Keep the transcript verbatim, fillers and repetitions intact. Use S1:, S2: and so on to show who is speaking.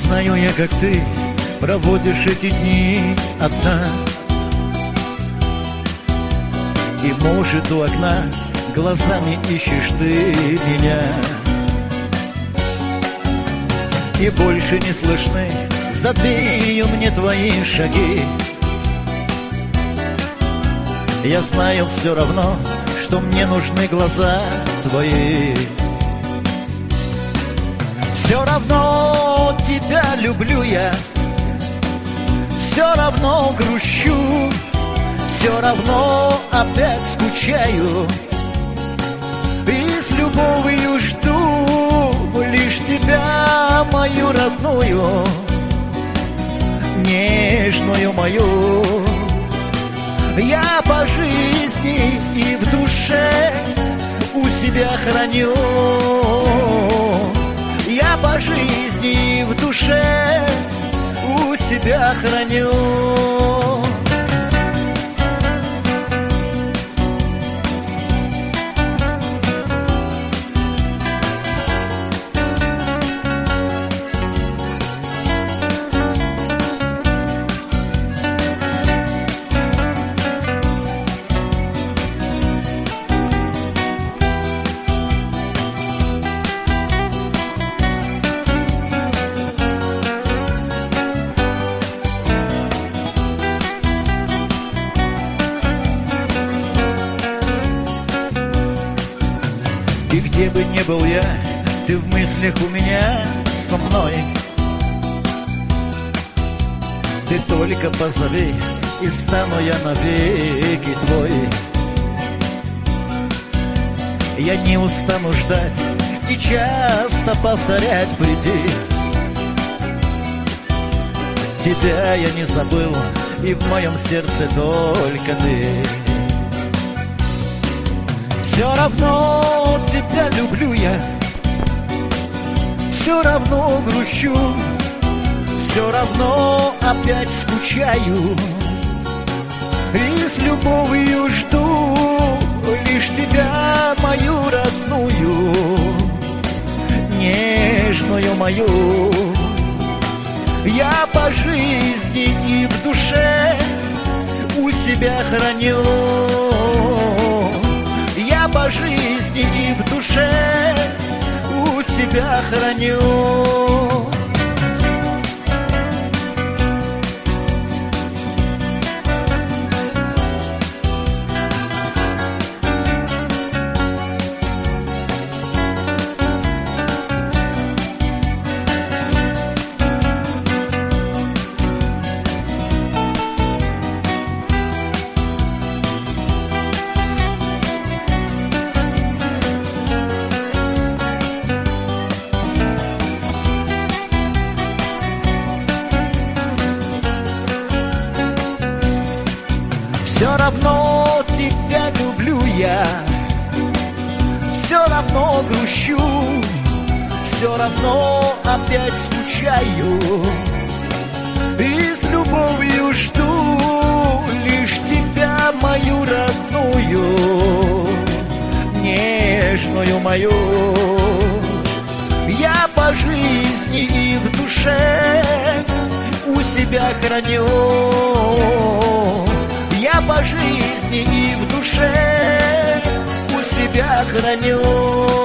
S1: знаю я, как ты проводишь эти дни одна. И, может, у окна глазами ищешь ты меня. И больше не слышны за дверью мне твои шаги. Я знаю все равно, что мне нужны глаза твои. Все равно тебя люблю я, все равно грущу, все равно опять скучаю. И с любовью жду лишь тебя, мою родную, нежную мою. Я по жизни и в душе у себя храню. Я по жизни и в душе у себя храню. И где бы ни был я, ты в мыслях у меня со мной. Ты только позови, и стану я навеки твой. Я не устану ждать и часто повторять: приди. Тебя я не забыл, и в моем сердце только ты. Все равно тебя люблю я, все равно грущу, все равно опять скучаю. И с любовью жду лишь тебя, мою родную, нежную мою. Я по жизни и в душе у себя храню. Я по жизни и в душе у себя храню. Все равно тебя люблю я, все равно грущу, все равно опять скучаю. И с любовью жду лишь тебя, мою родную, нежную мою. Я по жизни и в душе у себя храню. Я по жизни и в душе у себя храню.